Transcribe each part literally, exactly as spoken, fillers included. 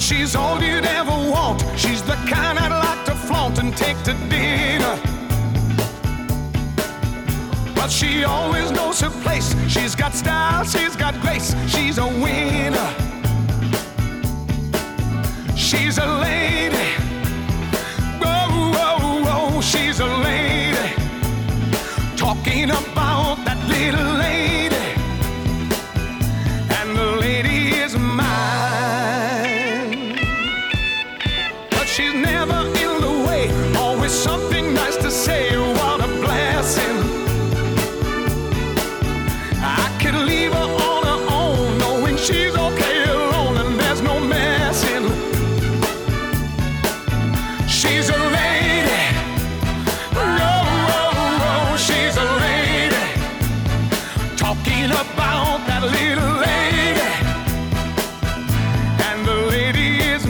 She's all you'd ever want. She's the kind I'd like to flaunt and take to dinner. But she always knows her place. She's got style, she's got grace. She's a winner. She's a lady. Whoa, whoa, whoa, she's a lady. Talking about that little lady. And the lady is mine. But she's never in the way. Always something nice to say. What a blessing. I could leave her on her own, knowing she's okay alone and there's no messing. She's a lady. Oh, oh, oh, she's a lady. Talking about that little lady. And the lady is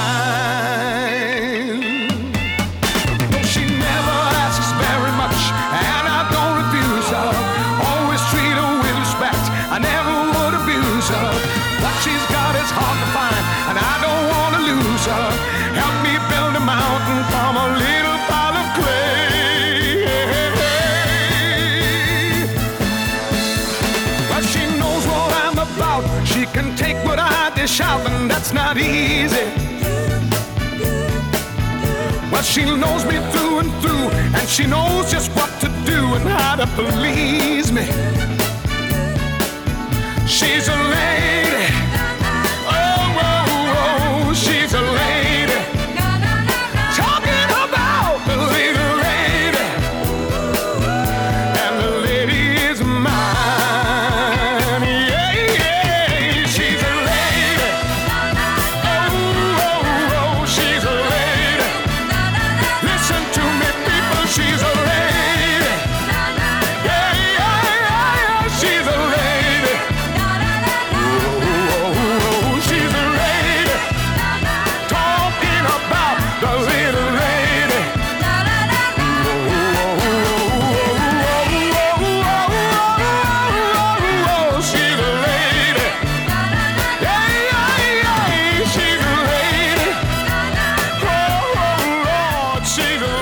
mine. No, she never asks very much, and I don't refuse her. Always treat her with respect. I never would abuse her. What she's got is hard to find, and I don't want to lose her. Help me build a mountain from a little pile of clay. But she knows what I'm about. She can take what I dish out, and that's not easy. But she knows me through and through, and she knows just what to do and how to please me. She's a lady. Oh, oh, oh, she's a lady. Talking about the little lady. And the lady is mine. Yeah, yeah, she's a lady. Oh, oh, oh, she's a lady. Listen to me, people, she's a lady. Yeah, yeah, yeah, yeah, she's a lady. Oh, oh, oh, she's a lady. Talking about the little lady. Oh, oh, oh, oh, oh, she's a lady. Yeah, yeah, yeah, she's a lady. Oh, Lord, she's a lady.